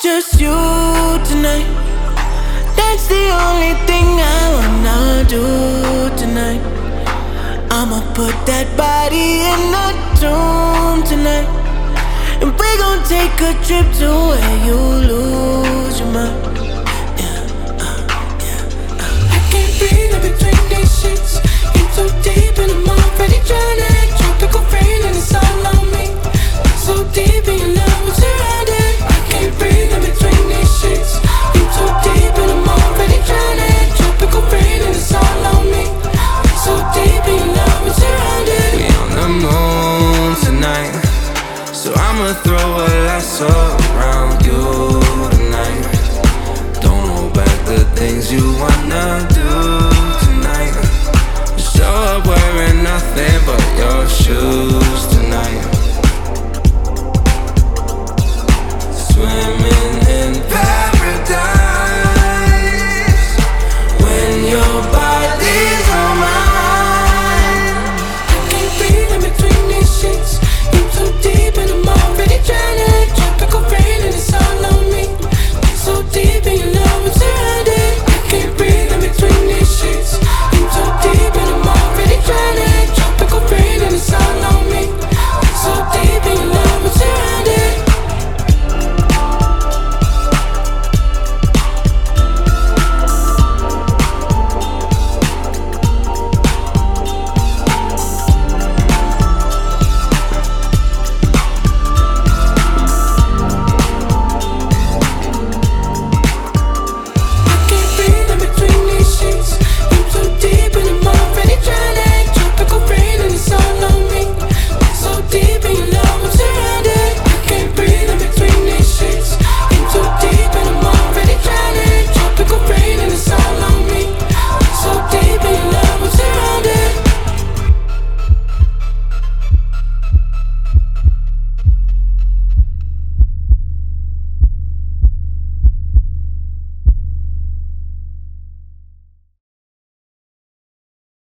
Just you tonight. That's the only thing I wanna do tonight. I'ma put that body in the tomb tonight. And we gon' take a trip to where you lose your mind.